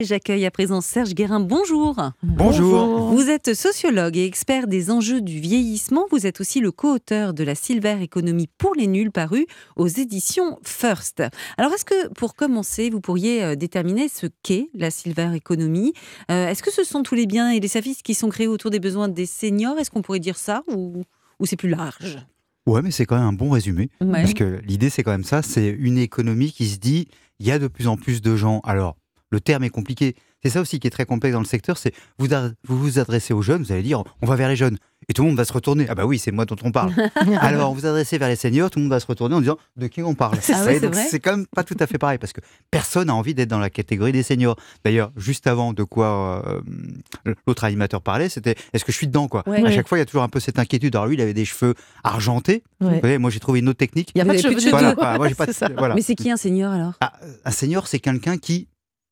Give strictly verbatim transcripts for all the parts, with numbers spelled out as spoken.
J'accueille à présent Serge Guérin. Bonjour. Bonjour. Vous êtes sociologue et expert des enjeux du vieillissement. Vous êtes aussi le co-auteur de la Silver Economy pour les nuls, paru aux éditions First. Alors, est-ce que, pour commencer, vous pourriez déterminer ce qu'est la Silver Economy ? euh, Est-ce que ce sont tous les biens et les services qui sont créés autour des besoins des seniors ? Est-ce qu'on pourrait dire ça ou, ou c'est plus large ? Ouais, mais c'est quand même un bon résumé. Ouais. Parce que l'idée, c'est quand même ça. C'est une économie qui se dit, il y a de plus en plus de gens. Alors, le terme est compliqué. C'est ça aussi qui est très complexe dans le secteur, c'est vous vous vous adressez aux jeunes, vous allez dire on va vers les jeunes. Et tout le monde va se retourner. Ah bah oui, c'est moi dont on parle. Alors, vous adressez vers les seniors, tout le monde va se retourner en disant de qui on parle. Ah ouais, c'est donc vrai. c'est quand même pas tout à fait pareil parce que personne n'a envie d'être dans la catégorie des seniors. D'ailleurs, juste avant de quoi euh, l'autre animateur parlait, c'était est-ce que je suis dedans quoi. Ouais. À chaque fois, il y a toujours un peu cette inquiétude. Alors lui, il avait des cheveux argentés. Ouais. Vous voyez, moi j'ai trouvé une autre technique. Il n'y a Vous pas de avez cheveux plus du de tout. cheveux. Voilà, voilà, moi j'ai pas de, C'est ça. voilà. Mais c'est qui un senior alors ? Ah, un senior, c'est quelqu'un qui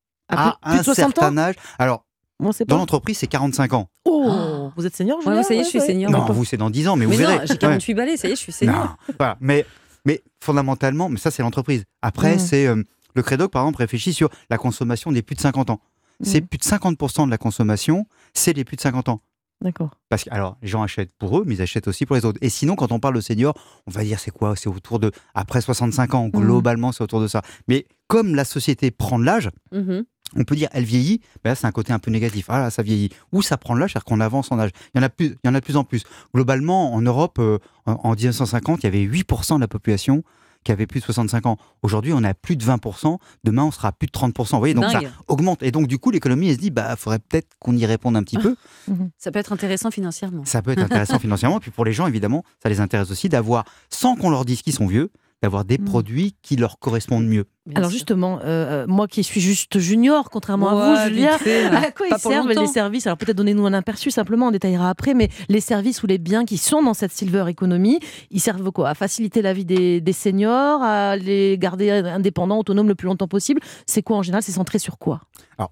À a plus- plus de un soixante certain ans âge. Alors, On sait dans pas. l'entreprise, c'est quarante-cinq ans. Oh, vous êtes senior, Ouais, Julien ? ça y est, je suis Ouais, senior. Non, vous, c'est dans dix ans, mais, Mais vous non, verrez. j'ai quarante-huit balais, ça y est, je suis senior. Non, voilà. mais, mais fondamentalement, mais ça, c'est l'entreprise. Après, Mm. c'est euh, le Crédoc, par exemple, réfléchit sur la consommation des plus de cinquante ans. C'est Mm. plus de cinquante pour cent de la consommation, c'est les plus de cinquante ans. D'accord. Parce que, alors, les gens achètent pour eux, mais ils achètent aussi pour les autres. Et sinon, quand on parle de seniors, on va dire c'est quoi ? C'est autour de, après soixante-cinq ans, globalement, c'est autour de ça. Mais comme la société prend de l'âge, Mhm. on peut dire elle vieillit, ben là c'est un côté un peu négatif. Ah là, ça vieillit. Ou ça prend de l'âge, c'est-à-dire qu'on avance en âge. Il y en a plus, il y en a de plus en plus. Globalement, en Europe, euh, en, en dix-neuf cent cinquante, il y avait huit pour cent de la population qui avait plus de soixante-cinq ans. Aujourd'hui, on est à plus de vingt pour cent. Demain, on sera à plus de trente pour cent. Vous voyez, donc Dingue. ça augmente. Et donc, du coup, l'économie, elle se dit, bah, faudrait peut-être qu'on y réponde un petit peu. Ça peut être intéressant financièrement. Ça peut être intéressant financièrement. Puis pour les gens, évidemment, ça les intéresse aussi d'avoir, sans qu'on leur dise qu'ils sont vieux, d'avoir des Mm. produits qui leur correspondent mieux. Bien Alors sûr. justement, euh, moi qui suis juste junior, contrairement à vous, Ouais, Julien, vite fait, hein. à quoi Pas ils pour servent longtemps. les services ? Alors peut-être donnez-nous un aperçu simplement, on détaillera après, mais les services ou les biens qui sont dans cette Silver Economy, ils servent quoi ? À faciliter la vie des, des seniors, à les garder indépendants, autonomes le plus longtemps possible ? C'est quoi en général ? C'est centré sur quoi ?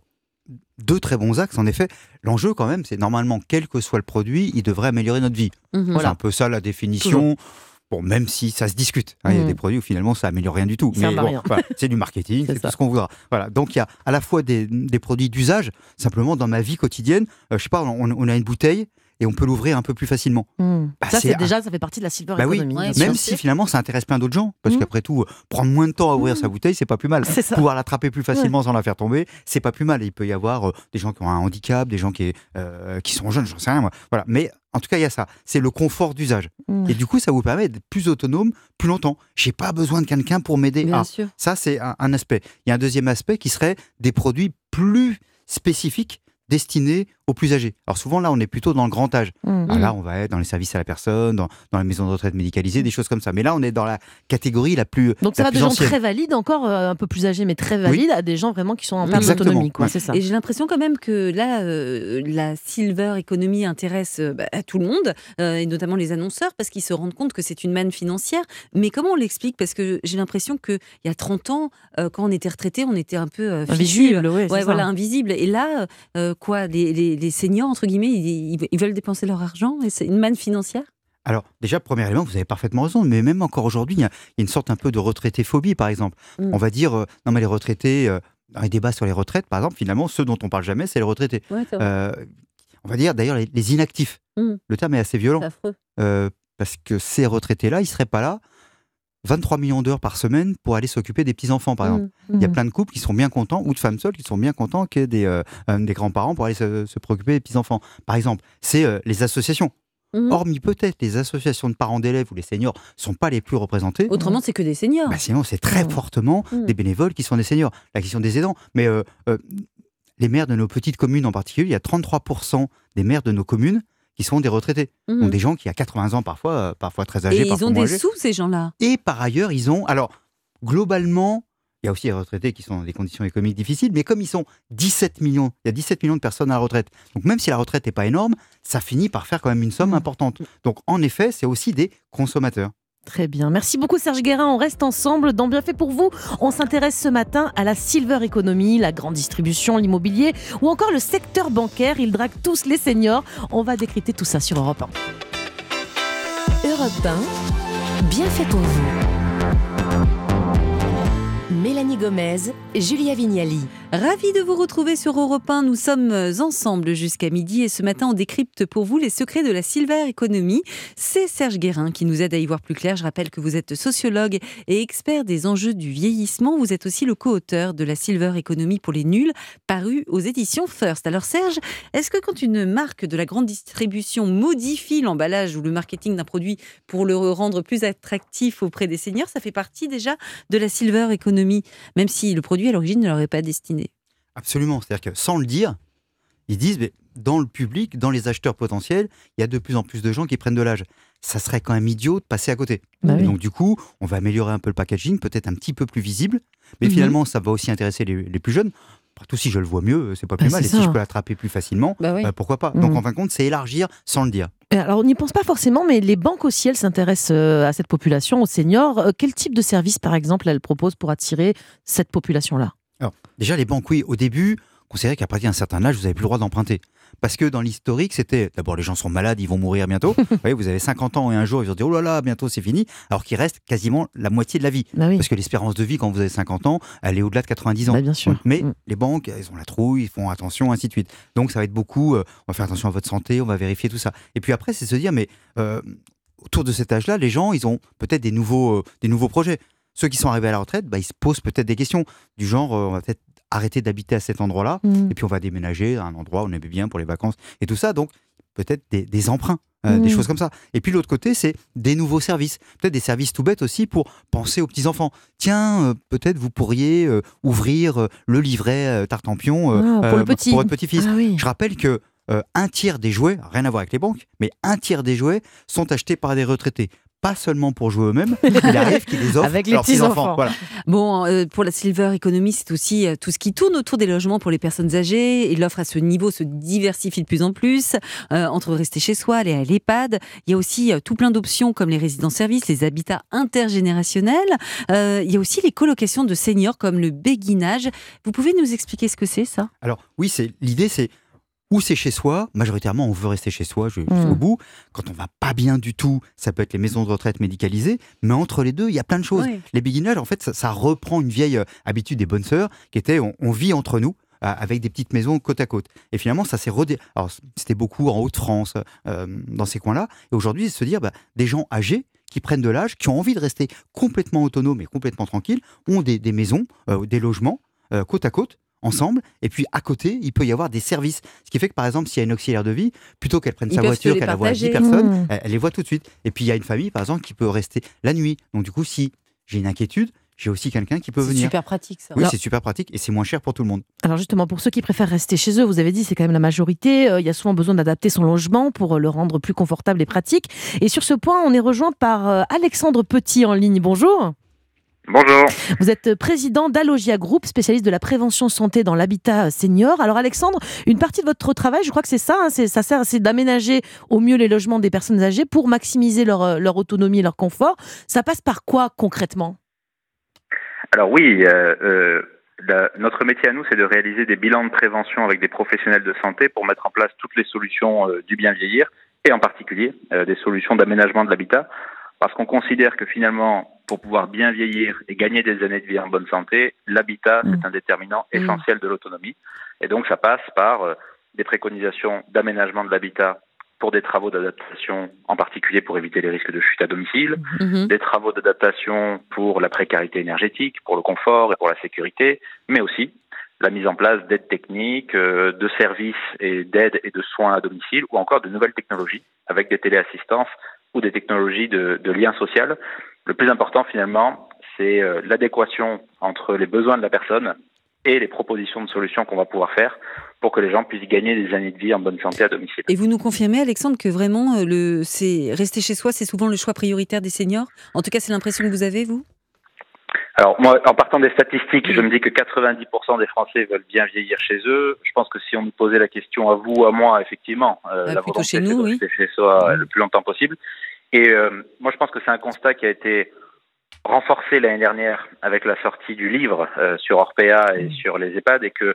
Deux très bons axes, en effet. L'enjeu, quand même, c'est normalement, quel que soit le produit, il devrait améliorer notre vie. Mhm. C'est un peu ça la définition. Bon, même si ça se discute. hein, Il y a Mm. des produits où finalement ça améliore rien du tout. Ça Mais va bon, rien. voilà, c'est du marketing, C'est c'est ça. tout ce qu'on voudra. Voilà. Donc il y a à la fois des, des produits d'usage, simplement dans ma vie quotidienne. euh, je sais pas, on, on a une bouteille et on peut l'ouvrir un peu plus facilement. Hmm. Bah, Ça, c'est c'est un- déjà, ça fait partie de la Silver Bah oui, Economy. Ouais, bien bien Même sûr. si finalement ça intéresse plein d'autres gens. Parce Mm. qu'après tout, euh, prendre moins de temps à ouvrir Mm. sa bouteille, c'est pas plus mal. C'est ça. Pouvoir l'attraper plus facilement sans la faire tomber, c'est pas plus mal. Il peut y avoir euh, des gens qui ont un handicap, des gens qui, euh, qui sont jeunes, j'en sais rien moi. Voilà. Mais en tout cas, il y a ça. C'est le confort d'usage. Hmm. Et du coup, ça vous permet d'être plus autonome plus longtemps. J'ai pas besoin de quelqu'un pour m'aider. Bien à. sûr. Ça, c'est un, un aspect. Il y a un deuxième aspect qui serait des produits plus spécifiques destinés aux plus âgés. Alors souvent, là, on est plutôt dans le grand âge. Hmm. Alors là, on va être dans les services à la personne, dans, dans la maison de retraite médicalisée, des choses comme ça. Mais là, on est dans la catégorie la plus Donc ça la va de plus gens ancienne. très valides, encore euh, un peu de plus âgés, mais très valides, à des gens vraiment qui sont en perte Exactement, d'autonomie. quoi. ouais. C'est ça. Et j'ai l'impression quand même que là, euh, la Silver Economy intéresse euh, bah, à tout le monde, euh, et notamment les annonceurs, parce qu'ils se rendent compte que c'est une manne financière. Mais comment on l'explique ? Parce que j'ai l'impression qu'il y a trente ans, euh, quand on était retraité, on était un peu euh, fichu. Invisible, ouais, c'est Ouais, ça. voilà, invisible. Et là, euh, quoi, les, les, les seniors, entre guillemets, ils, ils- ils veulent dépenser leur argent et c'est une manne financière ? Alors, déjà, premier élément, vous avez parfaitement raison, mais même encore aujourd'hui, il y, a il y a une sorte un peu de retraité-phobie, par exemple. Mm. On va dire, euh, non mais les retraités, euh, dans les débats sur les retraites, par exemple, finalement, ceux dont on parle jamais, c'est les retraités. Ouais, c'est vrai. Euh, on va dire, d'ailleurs, les, les inactifs. Mm. Le terme est assez violent. C'est affreux. Euh, parce que ces retraités-là, ils ne seraient pas là vingt-trois millions d'heures par semaine pour aller s'occuper des petits-enfants, par exemple. Mm. Il y a Hmm. plein de couples qui sont bien contents, ou de femmes seules qui sont bien contents qu'il y ait des, euh, euh, des grands-parents pour aller se, se préoccuper des petits-enfants. Par exemple, c'est euh, les associations. Mhm. Hormis peut-être les associations de parents d'élèves où les seniors ne sont pas les plus représentés, Autrement, c'est que des seniors. bah, sinon c'est très Mm. fortement Mm. des bénévoles qui sont des seniors. La question des aidants. Mais euh, euh, les maires de nos petites communes en particulier, il y a trente-trois pour cent des maires de nos communes qui sont des retraités. Mhm. Donc des gens qui, à quatre-vingts ans, parfois, euh, parfois très âgés, Et ils parfois ont moins des âgés. sous, ces gens-là. Et par ailleurs, ils ont. Alors, globalement, il y a aussi les retraités qui sont dans des conditions économiques difficiles, mais comme ils sont dix-sept millions, il y a dix-sept millions de personnes à la retraite. Donc, même si la retraite n'est pas énorme, ça finit par faire quand même une somme Mmh. importante. Donc, en effet, c'est aussi des consommateurs. Très bien. Merci beaucoup Serge Guérin. On reste ensemble dans Bienfait pour vous. On s'intéresse ce matin à la Silver Economy, la grande distribution, l'immobilier ou encore le secteur bancaire. Ils draguent tous les seniors. On va décrypter tout ça sur Europe un. Europe un, Bienfait pour vous. Mélanie Stéphanie Gomez, Julia Vignali. Ravi de vous retrouver sur Europe un. Nous sommes ensemble jusqu'à midi et ce matin on décrypte pour vous les secrets de la Silver Economy. C'est Serge Guérin qui nous aide à y voir plus clair. Je rappelle que vous êtes sociologue et expert des enjeux du vieillissement. Vous êtes aussi le co-auteur de la Silver Economy pour les nuls, paru aux éditions First. Alors Serge, est-ce que quand une marque de la grande distribution modifie l'emballage ou le marketing d'un produit pour le rendre plus attractif auprès des seniors, ça fait partie déjà de la Silver Economy, même si le produit à l'origine ne leur est pas destiné? Absolument, c'est-à-dire que sans le dire, ils disent mais dans le public, dans les acheteurs potentiels, il y a de plus en plus de gens qui prennent de l'âge. Ça serait quand même idiot de passer à côté. Bah oui. Donc du coup, on va améliorer un peu le packaging, peut-être un petit peu plus visible, mais Mhm. finalement ça va aussi intéresser les, les plus jeunes. Partout, si je le vois mieux, c'est pas plus Bah, mal. c'est Et si ça. je peux l'attraper plus facilement, Bah oui. euh, pourquoi pas. Mhm. Donc en fin de compte, c'est élargir sans le dire. Et alors, on n'y pense pas forcément, mais les banques aussi, elles s'intéressent euh, à cette population, aux seniors. Euh, quel type de service, par exemple, elles proposent pour attirer cette population-là? Alors, déjà, les banques, oui, au début, considéraient qu'à partir d'un certain âge, vous n'avez plus le droit d'emprunter. Parce que dans l'historique, c'était d'abord les gens sont malades, ils vont mourir bientôt. Vous voyez, vous avez cinquante ans et un jour, ils vont dire oh là là, bientôt c'est fini. Alors qu'il reste quasiment la moitié de la vie. Bah oui, Parce que l'espérance de vie, quand vous avez cinquante ans, elle est au-delà de quatre-vingt-dix ans. bah, bien sûr. Donc, mais Mm. les banques, elles ont la trouille, ils font attention, ainsi de suite. Donc ça va être beaucoup, euh, on va faire attention à votre santé, on va vérifier tout ça. Et puis après, c'est se dire, mais euh, autour de cet âge-là, les gens, ils ont peut-être des nouveaux, euh, des nouveaux projets. Ceux qui sont arrivés à la retraite, bah, ils se posent peut-être des questions du genre, euh, on va peut-être arrêter d'habiter à cet endroit-là, Mm. et puis on va déménager à un endroit où on aime bien pour les vacances et tout ça. Donc peut-être des, des emprunts, euh, Mm. des choses comme ça. Et puis l'autre côté, c'est des nouveaux services. Peut-être des services tout bêtes aussi pour penser aux petits-enfants. Tiens, euh, peut-être vous pourriez euh, ouvrir euh, le livret euh, Tartampion euh, Ah, pour le euh, petit. pour votre petit-fils. Ah oui. Je rappelle que euh, un tiers des jouets, rien à voir avec les banques, mais un tiers des jouets sont achetés par des retraités. Pas seulement pour jouer eux-mêmes, il arrive qu'ils les offrent Avec les à leurs petits-enfants. petits-enfants. Voilà. Bon, euh, pour la Silver Economy, c'est aussi euh, tout ce qui tourne autour des logements pour les personnes âgées. Et l'offre à ce niveau se diversifie de plus en plus. Euh, entre rester chez soi, aller à l'EHPAD. Il y a aussi euh, tout plein d'options comme les résidences-services, les habitats intergénérationnels. Euh, il y a aussi les colocations de seniors comme le béguinage. Vous pouvez nous expliquer ce que c'est, ça? Alors oui, c'est l'idée, c'est où c'est chez soi. Majoritairement, on veut rester chez soi je- jusqu'au Mm. bout. Quand on va pas bien du tout, ça peut être les maisons de retraite médicalisées. Mais entre les deux, il y a plein de choses. Oui. Les béguinages, en fait, ça, ça reprend une vieille euh, habitude des bonnes sœurs qui était on, on vit entre nous. euh, Avec des petites maisons côte à côte. Et finalement, ça s'est redé... Alors, c'était beaucoup en Haute-France, euh, dans ces coins-là. Et aujourd'hui, c'est se dire, bah, des gens âgés qui prennent de l'âge, qui ont envie de rester complètement autonomes et complètement tranquilles, ont des, des maisons, euh, des logements, euh, côte à côte, ensemble, et puis à côté, il peut y avoir des services. Ce qui fait que, par exemple, s'il y a une auxiliaire de vie, plutôt qu'elle prenne Ils sa peuvent voiture, se les qu'elle la voit à dix partager. personnes, Mmh. elle, elle les voit tout de suite. Et puis, il y a une famille, par exemple, qui peut rester la nuit. Donc, du coup, si j'ai une inquiétude, j'ai aussi quelqu'un qui peut C'est venir. super pratique, ça. Oui, Alors- c'est super pratique et c'est moins cher pour tout le monde. Alors justement, pour ceux qui préfèrent rester chez eux, vous avez dit c'est quand même la majorité, euh, il y a souvent besoin d'adapter son logement pour euh, le rendre plus confortable et pratique. Et sur ce point, on est rejoint par euh, Alexandre Petit en ligne. Bonjour. Bonjour. Vous êtes président d'Alogia Group, spécialiste de la prévention santé dans l'habitat senior. Alors Alexandre, une partie de votre travail, je crois que c'est ça, hein, c'est, ça sert, c'est d'aménager au mieux les logements des personnes âgées pour maximiser leur, euh, leur autonomie et leur confort. Ça passe par quoi concrètement ? Alors oui, euh, euh, la- notre métier à nous, c'est de réaliser des bilans de prévention avec des professionnels de santé pour mettre en place toutes les solutions euh, du bien vieillir et en particulier euh, des solutions d'aménagement de l'habitat. Parce qu'on considère que finalement, pour pouvoir bien vieillir et gagner des années de vie en bonne santé, l'habitat, Mmh. c'est un déterminant Mmh. essentiel de l'autonomie. Et donc, ça passe par euh, des préconisations d'aménagement de l'habitat pour des travaux d'adaptation, en particulier pour éviter les risques de chute à domicile, Mhm. des travaux d'adaptation pour la précarité énergétique, pour le confort et pour la sécurité, mais aussi la mise en place d'aides techniques, euh, de services et d'aides et de soins à domicile, ou encore de nouvelles technologies avec des téléassistances ou des technologies de, de lien social. Le plus important finalement, c'est euh, l'adéquation entre les besoins de la personne et les propositions de solutions qu'on va pouvoir faire pour que les gens puissent gagner des années de vie en bonne santé à domicile. Et vous nous confirmez, Alexandre, que vraiment, euh, le, c'est, rester chez soi, c'est souvent le choix prioritaire des seniors? En tout cas, c'est l'impression que vous avez, vous? Alors moi, en partant des statistiques, je me dis que quatre-vingt-dix pour cent des Français veulent bien vieillir chez eux. Je pense que si on nous posait la question à vous ou à moi, effectivement, euh, Ah, la plutôt volonté chez c'est nous, de oui. rester chez soi le plus longtemps possible. Et euh, moi, je pense que c'est un constat qui a été renforcé l'année dernière avec la sortie du livre euh, sur Orpea et sur les EHPAD, et que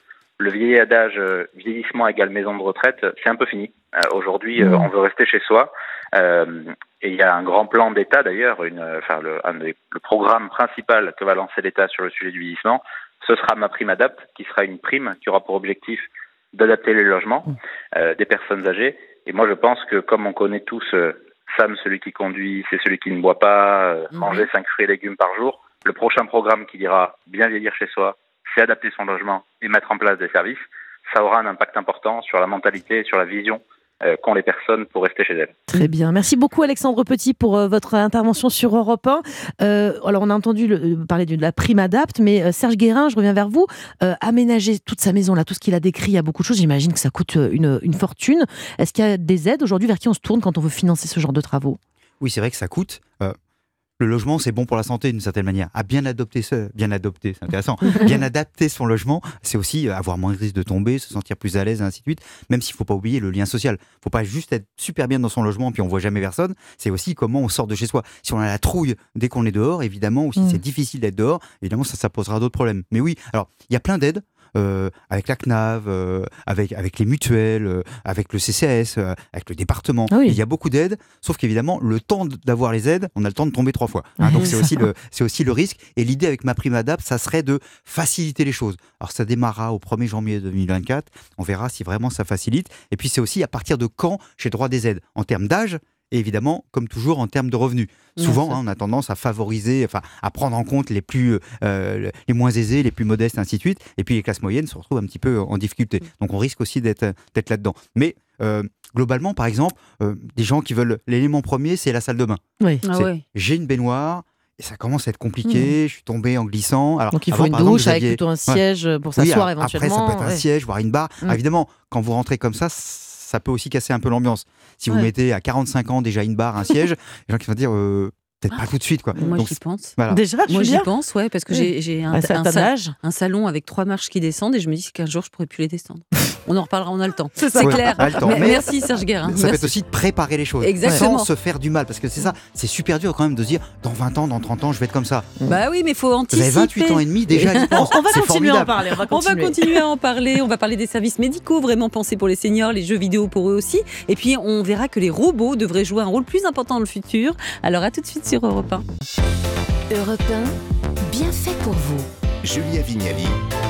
le vieil adage euh, vieillissement égale maison de retraite, c'est un peu fini. Euh, aujourd'hui, euh, Mmh. on veut rester chez soi. Euh, et il y a un grand plan d'État d'ailleurs, une, enfin le, un des, le programme principal que va lancer l'État sur le sujet du vieillissement, ce sera MaPrimeAdapt, qui sera une prime qui aura pour objectif d'adapter les logements euh, des personnes âgées. Et moi, je pense que comme on connaît tous euh, Sam, celui qui conduit, c'est celui qui ne boit pas, euh, Mhm. manger cinq fruits et légumes par jour, le prochain programme qui dira bien vieillir chez soi, c'est adapter son logement et mettre en place des services, ça aura un impact important sur la mentalité et sur la vision euh, qu'ont les personnes pour rester chez elles. Très bien. Merci beaucoup Alexandre Petit pour euh, votre intervention sur Europe un. Euh, alors on a entendu le, euh, parler de la PrimeAdapt, mais euh, Serge Guérin, je reviens vers vous. Euh, aménager toute sa maison, là, tout ce qu'il a décrit, il y a beaucoup de choses. J'imagine que ça coûte euh, une, une fortune. Est-ce qu'il y a des aides aujourd'hui vers qui on se tourne quand on veut financer ce genre de travaux ? Oui, c'est vrai que ça coûte. Euh, le logement, c'est bon pour la santé d'une certaine manière. À bien adopter, ce, bien adopter, c'est intéressant. Bien adapter son logement, c'est aussi avoir moins de risque de tomber, se sentir plus à l'aise, et ainsi de suite. Même s'il ne faut pas oublier le lien social. Il ne faut pas juste être super bien dans son logement puis on ne voit jamais personne. C'est aussi comment on sort de chez soi. Si on a la trouille dès qu'on est dehors, évidemment, ou si Mm. c'est difficile d'être dehors, évidemment, ça, ça posera d'autres problèmes. Mais oui, alors, il y a plein d'aides. Euh, avec la C N A V, euh, avec, avec les mutuelles, euh, avec le C C A S, euh, avec le département. Ah oui. Il y a beaucoup d'aides, sauf qu'évidemment, le temps d'avoir les aides, on a le temps de tomber trois fois. Hein, Ouais, donc c'est ça. aussi, le, c'est aussi le risque. Et l'idée avec MaPrimeAdapt, ça serait de faciliter les choses. Alors ça démarrera au premier janvier deux mille vingt-quatre, on verra si vraiment ça facilite. Et puis c'est aussi à partir de quand j'ai droit des aides, en termes d'âge, et évidemment, comme toujours, en termes de revenus. Bien Souvent, sûr. hein, on a tendance à favoriser, enfin, à prendre en compte les plus, euh, les moins aisés, les plus modestes, ainsi de suite. Et puis les classes moyennes se retrouvent un petit peu en difficulté. Donc on risque aussi d'être, d'être là-dedans. Mais euh, globalement, par exemple, euh, des gens qui veulent l'élément premier, c'est la salle de bain. Oui. Ah C'est, ouais. J'ai une baignoire. Et ça commence à être compliqué, je suis tombé en glissant. Alors, Donc il faut avant, une par exemple, douche vous avec aviez- plutôt un Ouais. siège pour Oui, s'asseoir alors, éventuellement. Après, ça peut être un ouais. siège, voire une barre. Mm. Alors, évidemment, quand vous rentrez comme ça, ça peut aussi casser un peu l'ambiance. Si vous Ouais. mettez à quarante-cinq ans déjà une barre, un siège, les gens qui vont dire euh, peut-être pas tout de suite. Quoi. Moi, Donc, j'y pense. voilà. Déjà, Moi, j'y Julien pense, ouais, parce que Oui. j'ai, j'ai un, À un un, certain sa- âge. un salon avec trois marches qui descendent et je me dis qu'un jour, je pourrais plus les descendre. On en reparlera, on a le temps. C'est ça. C'est Ouais, clair. on a le temps. Mais- Mais- merci Serge Guérin. Ça peut Merci. être aussi de préparer les choses Exactement. sans se faire du mal. Parce que c'est ça, c'est super dur quand même de se dire dans vingt ans, dans trente ans, je vais être comme ça. Bah oui, mais il faut Vous anticiper. avez vingt-huit ans et demi, déjà, j'y pense. On va C'est continuer à en formidable. parler. On va On va continuer. continuer à en parler, on va parler des services médicaux vraiment pensés pour les seniors, les jeux vidéo pour eux aussi. Et puis on verra que les robots devraient jouer un rôle plus important dans le futur. Alors à tout de suite sur Europe un. Europe un, bien fait pour vous. Julia Vignali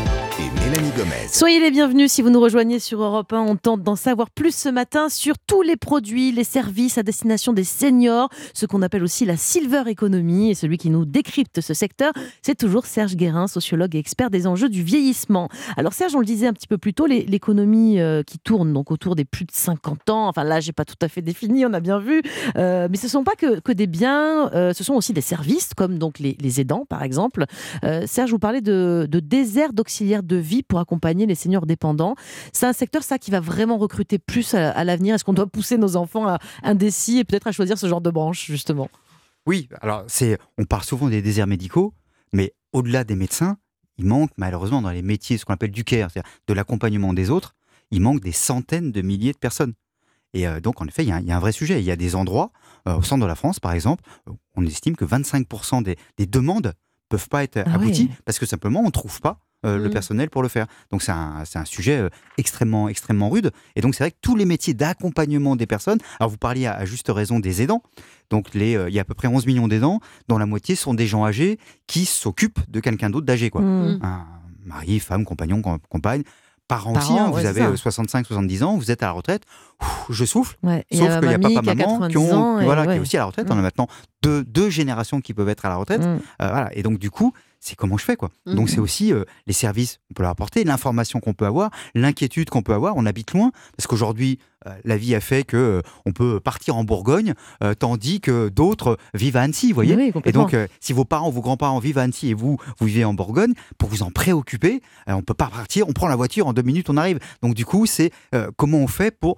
et Mélanie Gomez. Soyez les bienvenus si vous nous rejoignez sur Europe un. On tente d'en savoir plus ce matin sur tous les produits, les services à destination des seniors, ce qu'on appelle aussi la silver economy. Et celui qui nous décrypte ce secteur, c'est toujours Serge Guérin, sociologue et expert des enjeux du vieillissement. Alors Serge, on le disait un petit peu plus tôt, les- l'économie euh, qui tourne donc autour des plus de cinquante ans, enfin là, j'ai pas tout à fait défini, on a bien vu, euh, mais ce ne sont pas que, que des biens, euh, ce sont aussi des services, comme donc les, les aidants par exemple. Euh, Serge, vous parlez de, de désert d'auxiliaires de vie pour accompagner les seniors dépendants. C'est un secteur, ça, qui va vraiment recruter plus à, à l'avenir. Est-ce qu'on doit pousser nos enfants à indécis et peut-être à choisir ce genre de branche, justement ? Oui, alors c'est, on parle souvent des déserts médicaux, mais au-delà des médecins, il manque malheureusement dans les métiers, ce qu'on appelle du care, c'est-à-dire de l'accompagnement des autres, il manque des centaines de milliers de personnes. Et euh, donc, en effet, il y, a un- il y a un vrai sujet. Il y a des endroits, euh, au centre de la France, par exemple, euh, on estime que vingt-cinq pour cent des, des demandes ne peuvent pas être Ah abouties oui. parce que simplement, on ne trouve pas euh, le Mm. personnel pour le faire. Donc, c'est un, c'est un sujet euh, extrêmement, extrêmement rude. Et donc, c'est vrai que tous les métiers d'accompagnement des personnes, alors vous parliez à, à juste raison des aidants, donc les, euh, il y a à peu près onze millions d'aidants, dont la moitié sont des gens âgés qui s'occupent de quelqu'un d'autre d'âgé, quoi. Mmh. Un mari, femme, compagnon, com- compagne, parents Parents, aussi, hein, ouais, vous c'est avez ça. euh, soixante-cinq soixante-dix ans, vous êtes à la retraite, Ouf, je souffle. Ouais. Et Sauf il y a qu'il y a mamie papa, qui a maman qui, quatre-vingt-dix ans ont, et voilà, qui ouais. est aussi à la retraite. Mm. On a maintenant deux, deux générations qui peuvent être à la retraite. Mmh. Euh, voilà. Et donc, du coup, c'est comment je fais, quoi. Mhm. Donc, c'est aussi euh, les services qu'on peut leur apporter, l'information qu'on peut avoir, l'inquiétude qu'on peut avoir. On habite loin, parce qu'aujourd'hui, euh, la vie a fait que euh, on peut partir en Bourgogne, euh, tandis que d'autres vivent à Annecy, vous voyez. Oui, Et complètement. donc, euh, si vos parents, vos grands-parents vivent à Annecy et vous, vous vivez en Bourgogne, pour vous en préoccuper, euh, on ne peut pas partir, on prend la voiture, en deux minutes, on arrive. Donc, du coup, c'est euh, comment on fait pour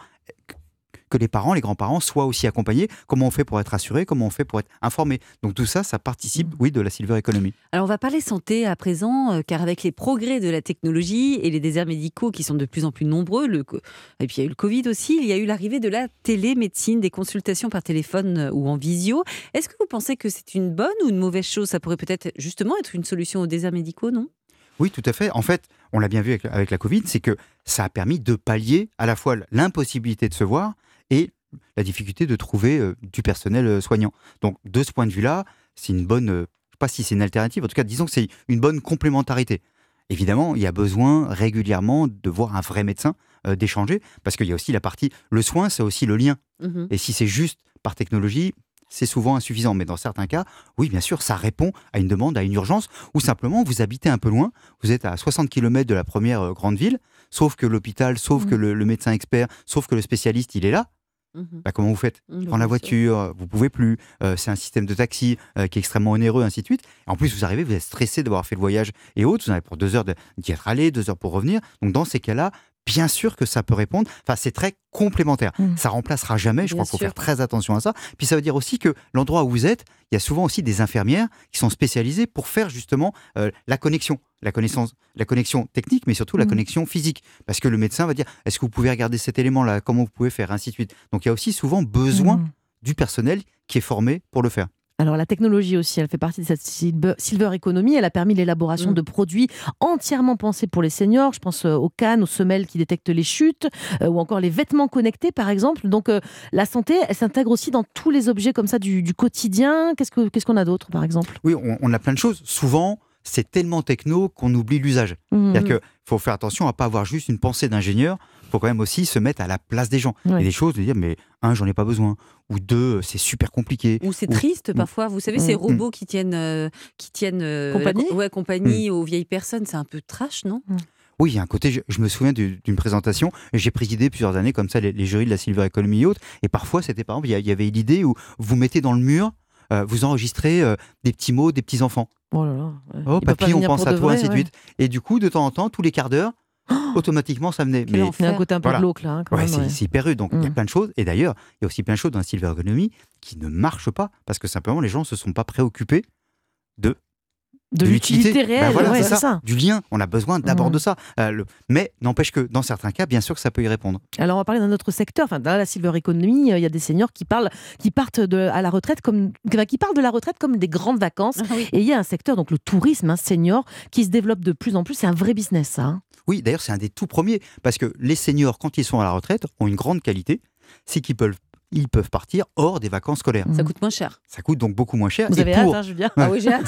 que les parents, les grands-parents soient aussi accompagnés, comment on fait pour être assurés, comment on fait pour être informés. Donc tout ça, ça participe, oui, de la silver economy. Alors on va parler santé à présent, euh, car avec les progrès de la technologie et les déserts médicaux qui sont de plus en plus nombreux, le, co- et puis il y a eu le Covid aussi, il y a eu l'arrivée de la télémédecine, des consultations par téléphone euh, ou en visio. Est-ce que vous pensez que c'est une bonne ou une mauvaise chose ? Ça pourrait peut-être justement être une solution aux déserts médicaux, non ? Oui, tout à fait. En fait, on l'a bien vu avec, avec la Covid, c'est que ça a permis de pallier à la fois l'impossibilité de se voir et la difficulté de trouver euh, du personnel euh, soignant. Donc, de ce point de vue-là, c'est une bonne, euh, je ne sais pas si c'est une alternative, en tout cas, disons que c'est une bonne complémentarité. Évidemment, il y a besoin régulièrement de voir un vrai médecin, euh, d'échanger, parce qu'il y a aussi la partie, le soin, c'est aussi le lien. Mhm. Et si c'est juste par technologie, c'est souvent insuffisant. Mais dans certains cas, oui, bien sûr, ça répond à une demande, à une urgence, ou simplement, vous habitez un peu loin, vous êtes à soixante kilomètres de la première euh, grande ville, sauf que l'hôpital, sauf Mhm. que le, le médecin expert, sauf que le spécialiste, il est là. Mhm. Bah, comment vous faites? Mhm, Prendre la bien sûr. voiture, vous pouvez plus, euh, c'est un système de taxi euh, qui est extrêmement onéreux, ainsi de suite. Et en plus, vous arrivez, vous êtes stressé d'avoir fait le voyage et autres, vous en avez pour deux heures de- d'y être allé, deux heures pour revenir. Donc dans ces cas-là, bien sûr que ça peut répondre. Enfin, c'est très complémentaire. Mm. Ça remplacera jamais, je Bien crois qu'il faut sûr. faire très attention à ça. Puis ça veut dire aussi que l'endroit où vous êtes, il y a souvent aussi des infirmières qui sont spécialisées pour faire justement euh, la connexion, la connaissance, la connexion technique, mais surtout la Mm. connexion physique. Parce que le médecin va dire, est-ce que vous pouvez regarder cet élément-là, comment vous pouvez faire, ainsi de suite. Donc il y a aussi souvent besoin Mhm. du personnel qui est formé pour le faire. Alors la technologie aussi, elle fait partie de cette silver silver economy. Elle a permis l'élaboration Mm. de produits entièrement pensés pour les seniors. Je pense euh, aux cannes, aux semelles qui détectent les chutes, euh, ou encore les vêtements connectés par exemple. Donc euh, la santé, elle s'intègre aussi dans tous les objets comme ça du, du quotidien. Qu'est-ce que qu'est-ce qu'on a d'autre par exemple? Oui, on, on a plein de choses. Souvent, c'est tellement techno qu'on oublie l'usage. Mhm. C'est-à-dire qu'il faut faire attention à ne pas avoir juste une pensée d'ingénieur. Il faut quand même aussi se mettre à la place des gens. Il y Ouais. a des choses de dire, mais un, j'en ai pas besoin. Ou deux, c'est super compliqué. Ou c'est Ou- triste ou- parfois, vous savez, Mm. ces robots qui tiennent, euh, qui tiennent euh, Compagnie la co- ouais, compagnie aux vieilles personnes, c'est un peu trash, non? Oui, il y a un côté, je, je me souviens du- d'une présentation, j'ai présidé plusieurs années comme ça les, les jurys de la Silver Economy et autres, et parfois c'était par exemple, il y, a- il y avait l'idée où vous mettez dans le mur, euh, vous enregistrez euh, des petits mots des petits enfants. Oh là là. ouais. Oh Ils peuvent pas papy, on venir pense pour à de toi, vrai, ainsi de ouais. suite. Et du coup, de temps en temps, tous les quarts d'heure, automatiquement ça venait. Quel Mais enfer. Il y a un côté un peu Voilà. glauque là, hein, quand ouais, même. c'est ouais. c'est hyper rude. Donc il y a Mm. plein de choses. Et d'ailleurs, il y a aussi plein de choses dans la Silver Economy qui ne marchent pas parce que simplement les gens ne se sont pas préoccupés de De l'utilité Ben réelle, voilà, ouais, c'est c'est ça. ça. Du lien. On a besoin d'abord Mm. de ça. Euh, le- Mais n'empêche que dans certains cas, bien sûr que ça peut y répondre. Alors on va parler d'un autre secteur. Enfin, dans la silver economy, euh, il y a des seniors qui parlent, qui partent de, à la retraite comme, enfin, qui parlent de la retraite comme des grandes vacances. Ah oui. Et il y a un secteur, donc le tourisme hein, senior, qui se développe de plus en plus. C'est un vrai business, ça. hein. Oui, d'ailleurs, c'est un des tout premiers. Parce que les seniors, quand ils sont à la retraite, ont une grande qualité. C'est qu'ils peuvent, ils peuvent partir hors des vacances scolaires. Mm. Ça coûte moins cher. Ça coûte donc beaucoup moins cher. Vous Et avez pour, hâte, hein, Julien? Ah oui, j'ai hâte.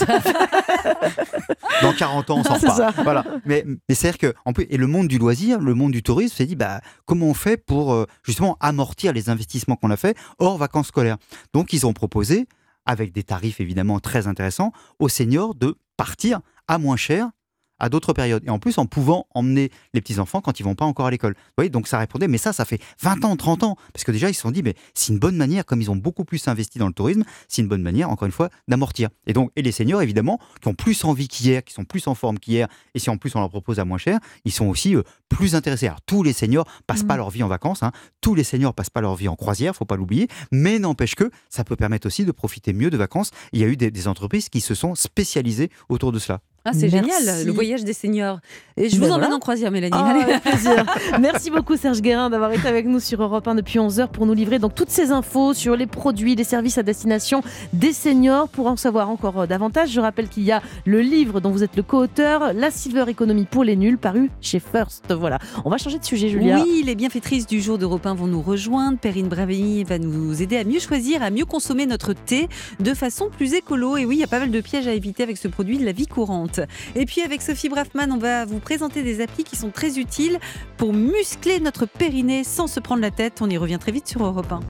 dans quarante ans, on s'en C'est reparle. ça. Voilà. Mais, mais c'est-à-dire que, en plus, et le monde du loisir, le monde du tourisme s'est dit, bah, comment on fait pour euh, justement amortir les investissements qu'on a fait hors vacances scolaires? Donc, ils ont proposé, avec des tarifs évidemment très intéressants, aux seniors de partir à moins cher à d'autres périodes. Et en plus, en pouvant emmener les petits-enfants quand ils vont pas encore à l'école. Vous voyez, donc ça répondait, mais ça, ça fait vingt ans, trente ans. Parce que déjà, ils se sont dit, mais c'est une bonne manière, comme ils ont beaucoup plus investi dans le tourisme, c'est une bonne manière, encore une fois, d'amortir. Et donc, et les seniors, évidemment, qui ont plus envie qu'hier, qui sont plus en forme qu'hier, et si en plus on leur propose à moins cher, ils sont aussi euh, plus intéressés. Alors, tous les seniors passent Mhm. pas leur vie en vacances, hein. Tous les seniors passent pas leur vie en croisière, faut pas l'oublier, mais n'empêche que ça peut permettre aussi de profiter mieux de vacances. Il y a eu des, des entreprises qui se sont spécialisées autour de cela. Ah, c'est Merci. génial, le voyage des seniors. Et je Ben vous emmène voilà. en croisière, Mélanie. Ah, Allez. avec plaisir. Merci beaucoup Serge Guérin d'avoir été avec nous sur Europe un depuis onze heures pour nous livrer donc toutes ces infos sur les produits, les services à destination des seniors. Pour en savoir encore euh, davantage, je rappelle qu'il y a le livre dont vous êtes le co-auteur, La Silver Economy pour les nuls, paru chez First. Voilà. On va changer de sujet, Julia. Oui, les bienfaitrices du jour d'Europe un vont nous rejoindre. Perrine Bravini va nous aider à mieux choisir, à mieux consommer notre thé de façon plus écolo. Et oui, il y a pas mal de pièges à éviter avec ce produit de la vie courante. Et puis avec Sophie Braffman, on va vous présenter des applis qui sont très utiles pour muscler notre périnée sans se prendre la tête. On y revient très vite sur Europe un.